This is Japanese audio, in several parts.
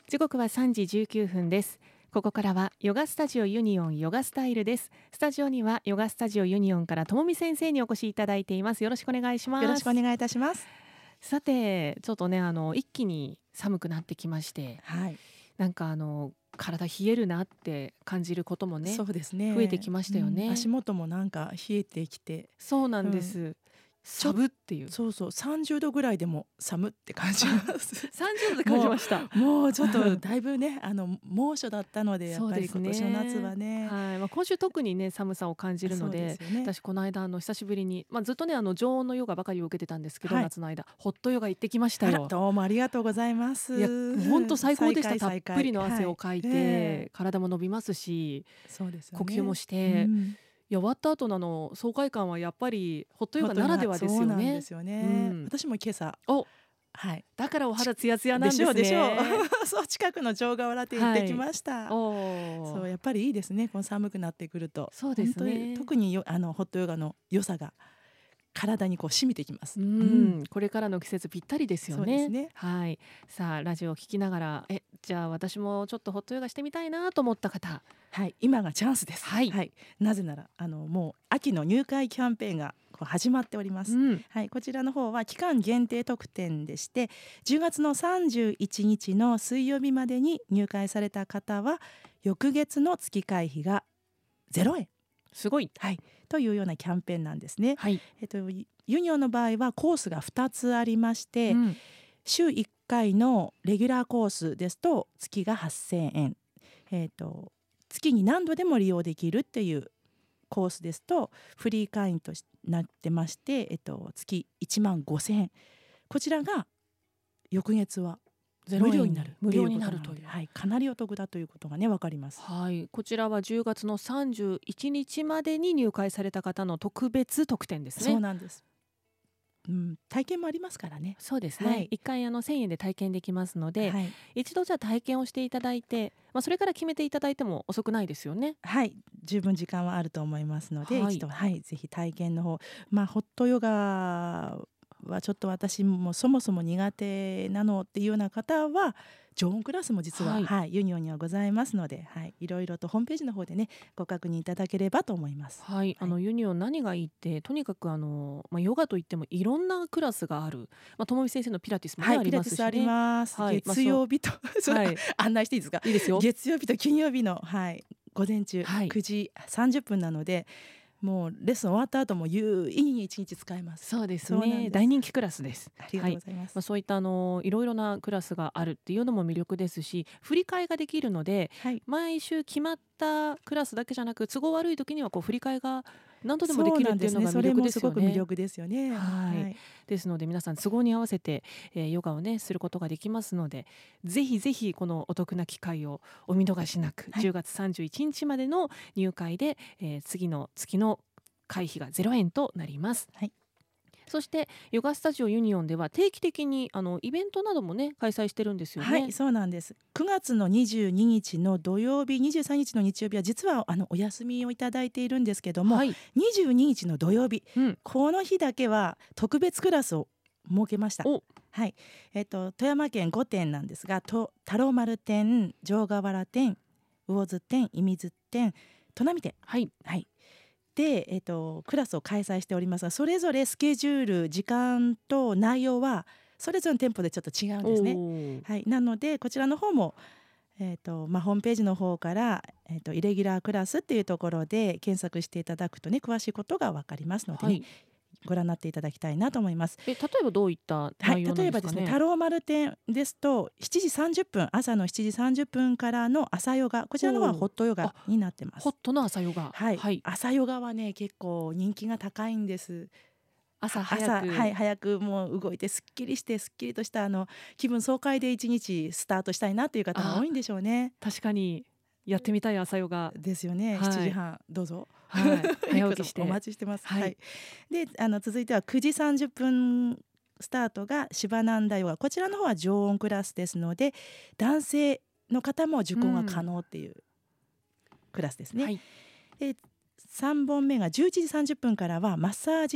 時刻は3時19分です。ここからはヨガスタジオユニオンヨガスタイルです。スタジオにはヨガスタジオユニオンからともみ先生にお越しいただいています。よろしくお願いします。 よろしくお願いいたします。 さてちょっとね一気に寒くなってきまして、 はい、 なんか体冷えるなって感じることもね、 そうですね、 増えてきましたよね、 足元もなんか冷えてきて、 そうなんです、寒っていうそう30度ぐらいでも寒って感じます 30度で感じました。 もうちょっとだいぶね猛暑だったので、やっぱりそうですね、 今年の夏はね、 はい、今週特にね寒さを感じるの で、私この間久しぶりに、ずっとね常温のヨガばかりを受けてたんですけど、夏の間ホットヨガ行ってきましたよ。 どうもありがとうございます。 いや本当最高でした。たっぷりの汗をかいて、体も伸びますし、 そうですよね、 呼吸もして、いや終わった後の爽快感はやっぱりホットヨガならではですよね。 そうなんですよね、私も今朝だからお肌ツヤツヤなんですね。 でしょそう近くの城ヶ原店行ってきました、そうやっぱりいいですね、この寒くなってくると。 そうですね、 特にホットヨガの良さが体に染みてきます。 これからの季節ぴったりですよね。 そうですね、 はい。さあラジオを聞きながらじゃあ私もちょっとホットヨガしてみたいなと思った方、 今がチャンスです。なぜならもう秋の入会キャンペーンが始まっております。こちらの方は期間限定特典でして、10月の31日の水曜日までに入会された方は翌月の月会費が0円。 すごい、 というようなキャンペーンなんですね。ユニオンの場合はコースが2つありまして、週1回のレギュラーコースですと月が8000円、月に何度でも利用できるっていうコースですとフリー会員となってまして、月1万5000円、こちらが翌月は無料になるという、かなりお得だということがね分かります。 こちらは10月の31日までに入会された方の特別特典ですね。 そうなんです。体験もありますからね。 そうですね、1回1000円で体験できますので、一度じゃあ体験をしていただいて、それから決めていただいても遅くないですよね。 十分時間はあると思いますので、一度ぜひ体験の方、ホットヨガはちょっと私もそもそも苦手なのっていうような方は常温クラスも実は、ユニオンにはございますので、いろいろとホームページの方でねご確認いただければと思います。 ユニオン何がいいって、とにかくヨガといってもいろんなクラスがある、ともみ先生のピラティスも、ありますしね。 ピラティスあります、月曜日と案内していいですか。 いいですよ。 月曜日と金曜日の、午前中、9時30分なので、もうレッスン終わった後も有意義に1日使えます。 そうですね、大人気クラスです。 ありがとうございます。 そういったいろいろなクラスがあるっていうのも魅力ですし、振り替えができるので、毎週決まったクラスだけじゃなく、都合悪い時には振り替えが何度でもできるっていうのが魅力ですよね。 それもすごく魅力ですよね。 ですので皆さん都合に合わせて、ヨガをねすることができますので、ぜひぜひこのお得な機会をお見逃しなく、10月31日までの入会で、次の月の会費が0円となります。そしてヨガスタジオユニオンでは定期的にイベントなどもね開催してるんですよね。 そうなんです。9月の22日の土曜日、23日の日曜日は実はお休みをいただいているんですけども、22日の土曜日、この日だけは特別クラスを設けました。富山県5店なんですが、太郎丸店、城ヶ原店、魚津店、射水店、砺波店、で、クラスを開催しておりますが、それぞれスケジュール、時間と内容はそれぞれの店舗でちょっと違うんですね。なのでこちらの方も、ホームページの方から、イレギュラークラスっていうところで検索していただくとね詳しいことが分かりますので、ご覧になっていただきたいなと思います。 例えばどういった内容なんですかね。 例えばですね、太郎丸店ですと7時30分、朝の7時30分からの朝ヨガ、こちらの方はホットヨガになってます。 ホットの朝ヨガ、 朝ヨガはね結構人気が高いんです。 朝早くもう動いてすっきりとした気分爽快で一日スタートしたいなという方が多いんでしょうね。 確かにやってみたい朝ヨガですよね。7時半どうぞ、 早起きしてお待ちしてます。で続いては9時30分スタートがシバナンダヨガ、こちらの方は常温クラスですので男性の方も受講が可能っていうクラスですね。で3本目が11時30分からはマッサージヨガ、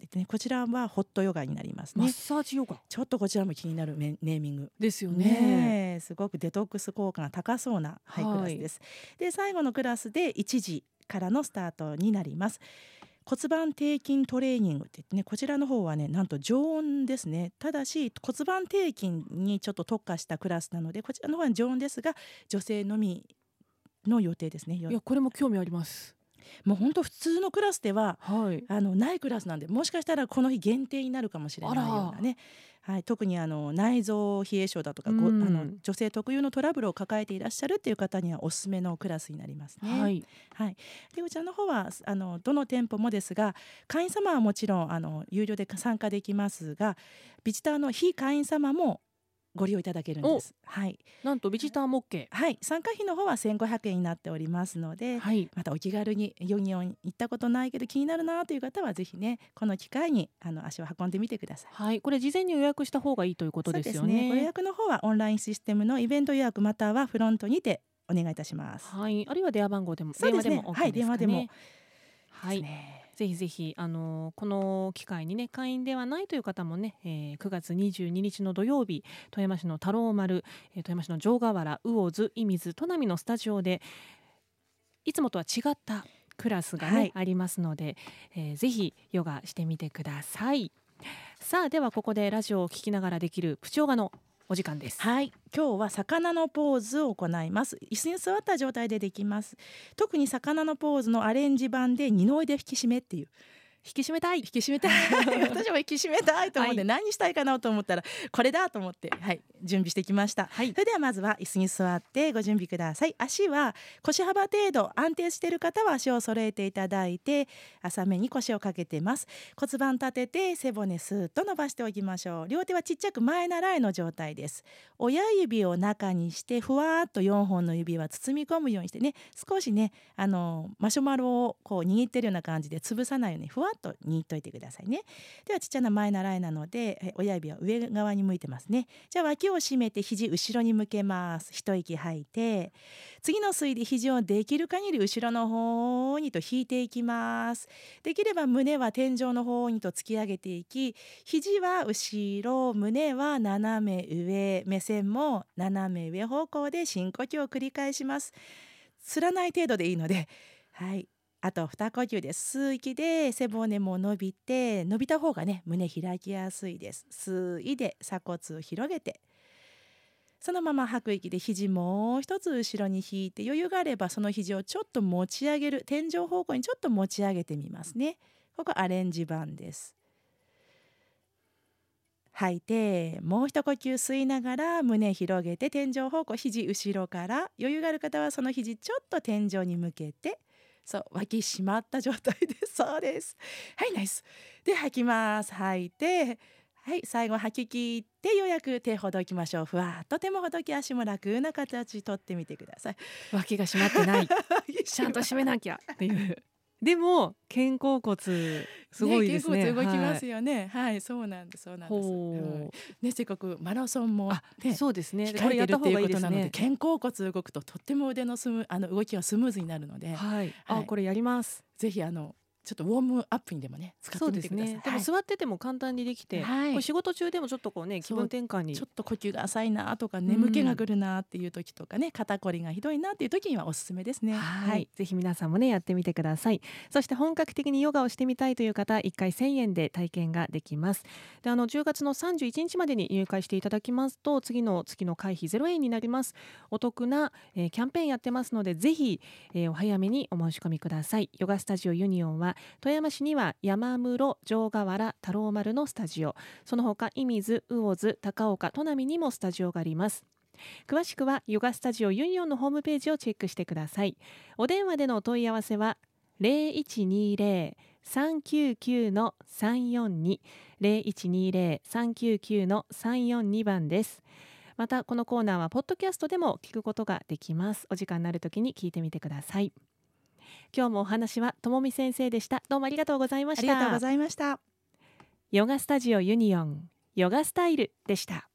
言ってね、こちらはホットヨガになりますね。 マッサージヨガ、 ちょっとこちらも気になるネーミングですよね。 すごくデトックス効果が高そうな、クラスです。で最後のクラスで1時からのスタートになります。骨盤底筋トレーニングって言ってね、こちらの方はねなんと常温ですね。ただし骨盤底筋にちょっと特化したクラスなので、こちらの方は常温ですが女性のみの予定ですね。 いやこれも興味あります。 もう本当普通のクラスでは、ないクラスなんで、もしかしたらこの日限定になるかもしれないようなね、特に内臓冷え症だとか、女性特有のトラブルを抱えていらっしゃるっていう方にはおすすめのクラスになりますね。でこちらの方はどの店舗もですが、会員様はもちろん有料で参加できますが、ビジターの非会員様もご利用いただけるんです。 なんとビジターも OK。 参加費の方は1500円になっておりますので、またお気軽にユニオン行ったことないけど気になるなという方はぜひね、この機会に足を運んでみてください。 これ事前に予約した方がいいということですよね。 そうですね。ご予約の方はオンラインシステムのイベント予約またはフロントにてお願いいたします。 あるいは電話番号でも、 そうですね、 電話でも OK ですかね。 電話でもぜひぜひこの機会にね、会員ではないという方もね、9月22日の土曜日、富山市の太郎丸、富山市の城ヶ原、魚津、射水、砺波のスタジオでいつもとは違ったクラスがね、ありますので、ぜひヨガしてみてください。さあではここでラジオを聞きながらできるプチヨガのお時間です。 今日は魚のポーズを行います。椅子に座った状態でできます。特に魚のポーズのアレンジ版で二の腕引き締めっていう、 引き締めたい私も引き締めたいと思って、何したいかなと思ったらこれだと思って、準備してきました。それではまずは椅子に座ってご準備ください。足は腰幅程度、安定している方は足を揃えていただいて、浅めに腰をかけてます。骨盤立てて背骨スーッと伸ばしておきましょう。両手はちっちゃく前習いの状態です。親指を中にしてふわっと4本の指は包み込むようにしてね、少しねマシュマロをこう握ってるような感じで潰さないようにふわっと握っといてくださいね。ではちっちゃな前習いなので、親指は上側に向いてますね。じゃあ脇を締めて肘後ろに向けます。一息吐いて、次の吸いで肘をできる限り後ろの方にと引いていきます。できれば胸は天井の方にと突き上げていき、肘は後ろ、胸は斜め上、目線も斜め上方向で深呼吸を繰り返します。つらない程度でいいので、あと2呼吸です。吸う息で背骨も伸びて、伸びた方がね胸開きやすいです。吸いで鎖骨を広げて、そのまま吐く息で肘もう一つ後ろに引いて、余裕があればその肘をちょっと持ち上げる、天井方向にちょっと持ち上げてみますね。ここアレンジ版です。吐いてもう一呼吸吸いながら胸広げて、天井方向、肘後ろから、余裕がある方はその肘ちょっと天井に向けて、そう脇締まった状態です。そうです。ナイスで吐きます。吐いて、最後吐き切ってようやく手ほどきましょう。ふわっと手もほどき、足も楽な形とってみてください。 脇が締まってないちゃんと締めなきゃっていうでも肩甲骨すごいですね。 肩甲骨動きますよね。そうなんです。せっかくマラソンもそうですね。 これやった方がいいですね。肩甲骨動くととっても腕の動きがスムーズになるので、 これやります。 ぜひちょっとウォームアップにでもね使ってみてください。 でも座ってても簡単にできて、これ仕事中でもちょっとこうね気分転換に、 ちょっと呼吸が浅いなとか眠気がくるなっていう時とかね、肩こりがひどいなっていう時にはおすすめですね。 ぜひ皆さんもねやってみてください。そして本格的にヨガをしてみたいという方、1回1000円で体験ができます。で10月の31日までに入会していただきますと、次の月の会費0円になります。お得な、キャンペーンやってますので、ぜひ、お早めにお申し込みください。ヨガスタジオユニオンは富山市には山室、城ヶ原、太郎丸のスタジオ、その他射水、魚津、高岡、砺波にもスタジオがあります。詳しくはヨガスタジオユニオンのホームページをチェックしてください。お電話でのお問い合わせは 0120-399-342 0120-399-342 番です。またこのコーナーはポッドキャストでも聞くことができます。お時間になるときに聞いてみてください。今日もお話はともみ先生でした。どうもありがとうございました。 ありがとうございました。 ヨガスタジオユニオンヨガスタイルでした。